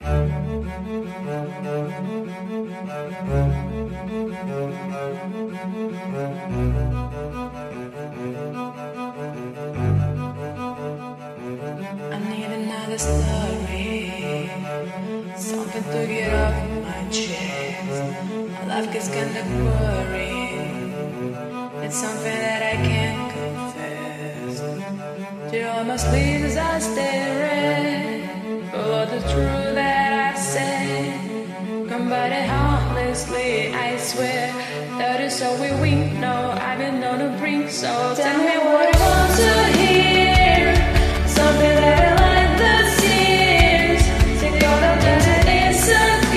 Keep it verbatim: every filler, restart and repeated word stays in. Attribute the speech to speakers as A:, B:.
A: need another story, something to get off my chest. My life gets kinda boring. It's something that I can't confess. To all my sleeves I stare for all the truth that I said. Combine harmlessly, I swear that is all we win. No, I've been on a brink, so tell me what I want to hear. Something that I like the tears. Take all the just listen.